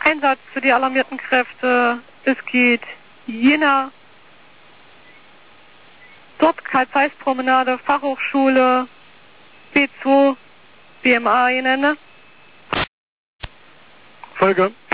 Einsatz für die alarmierten Kräfte. Es geht Jena, dort Karl-Zeiss-Promenade, Fachhochschule, B2, BMA, Ende. Folge.